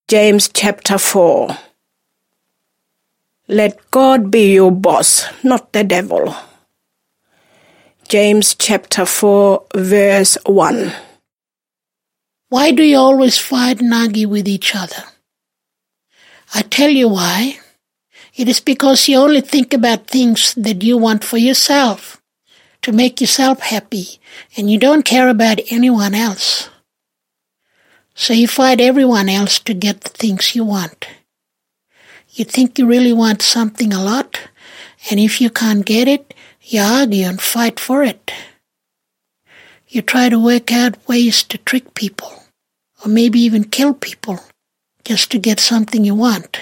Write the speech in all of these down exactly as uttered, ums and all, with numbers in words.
James chapter four. Let God be your boss, not the devil. James chapter four, verse one. Why do you always fight and argue with each other? I tell you why. It is because you only think about things that you want for yourself, to make yourself happy, and you don't care about anyone else. So you fight everyone else to get the things you want. You think you really want something a lot, and if you can't get it, you argue and fight for it. You try to work out ways to trick people, or maybe even kill people, just to get something you want.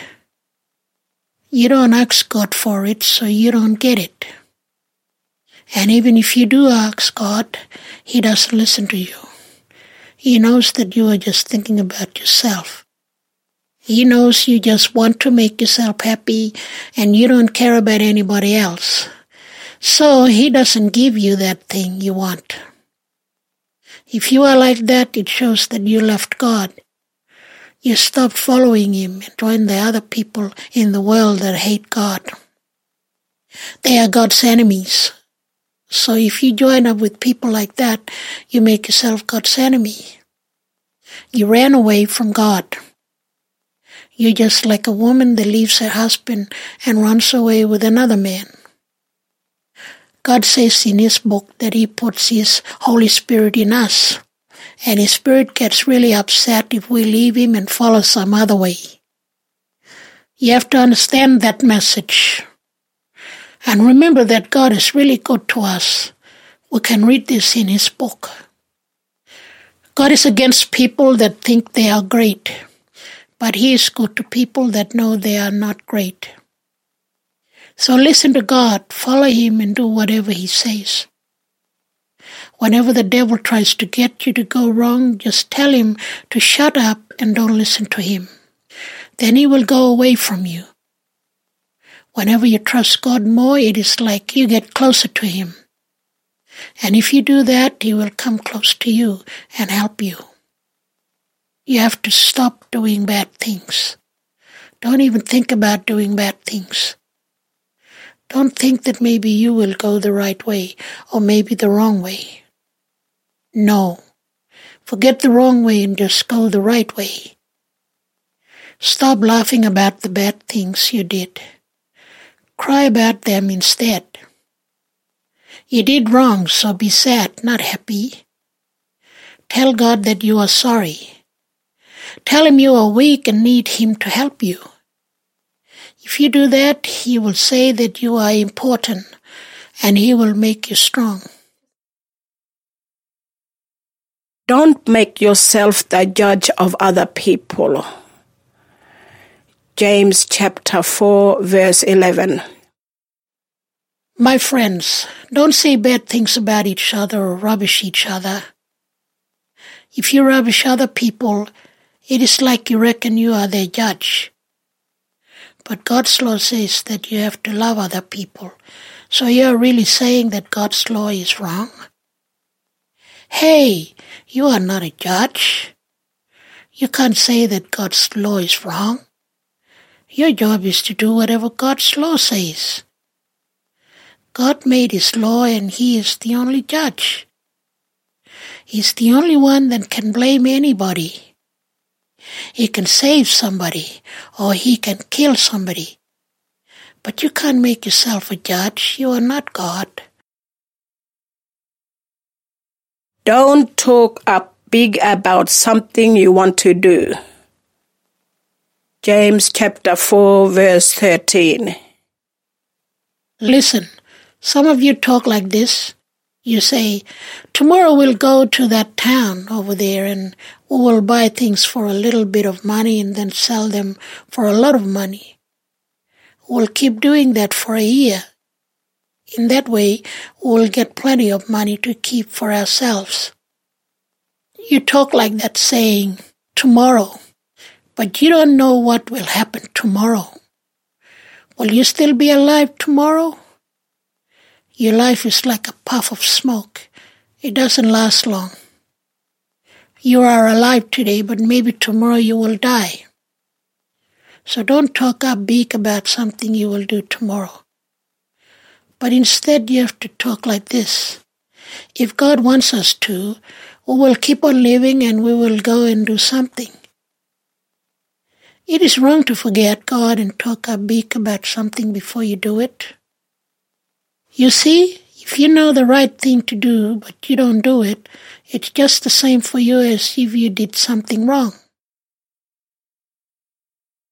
You don't ask God for it, so you don't get it. And even if you do ask God, He doesn't listen to you. He knows that you are just thinking about yourself. He knows you just want to make yourself happy and you don't care about anybody else. So He doesn't give you that thing you want. If you are like that, it shows that you left God. You stopped following Him and joined the other people in the world that hate God. They are God's enemies. So if you join up with people like that, you make yourself God's enemy. You ran away from God. You're just like a woman that leaves her husband and runs away with another man. God says in His book that He puts His Holy Spirit in us, and His Spirit gets really upset if we leave Him and follow some other way. You have to understand that message. And remember that God is really good to us. We can read this in His book. God is against people that think they are great, but He is good to people that know they are not great. So listen to God, follow Him, and do whatever He says. Whenever the devil tries to get you to go wrong, just tell him to shut up and don't listen to him. Then he will go away from you. Whenever you trust God more, it is like you get closer to Him. And if you do that, He will come close to you and help you. You have to stop doing bad things. Don't even think about doing bad things. Don't think that maybe you will go the right way or maybe the wrong way. No. Forget the wrong way and just go the right way. Stop laughing about the bad things you did. Cry about them instead. You did wrong, so be sad, not happy. Tell God that you are sorry. Tell Him you are weak and need Him to help you. If you do that, He will say that you are important and He will make you strong. Don't make yourself the judge of other people. James chapter four, verse eleven. My friends, don't say bad things about each other or rubbish each other. If you rubbish other people, it is like you reckon you are their judge. But God's law says that you have to love other people. So you're really saying that God's law is wrong? Hey, you are not a judge. You can't say that God's law is wrong. Your job is to do whatever God's law says. God made His law and He is the only judge. He's the only one that can blame anybody. He can save somebody or He can kill somebody. But you can't make yourself a judge. You are not God. Don't talk up big about something you want to do. James chapter four, verse thirteen. Listen, some of you talk like this. You say, tomorrow we'll go to that town over there and we will buy things for a little bit of money and then sell them for a lot of money. We'll keep doing that for a year. In that way, we'll get plenty of money to keep for ourselves. You talk like that saying, tomorrow, but you don't know what will happen tomorrow. Will you still be alive tomorrow? Your life is like a puff of smoke. It doesn't last long. You are alive today, but maybe tomorrow you will die. So don't talk up big about something you will do tomorrow. But instead you have to talk like this. If God wants us to, we will keep on living and we will go and do something. It is wrong to forget God and talk up big about something before you do it. You see, if you know the right thing to do but you don't do it, it's just the same for you as if you did something wrong.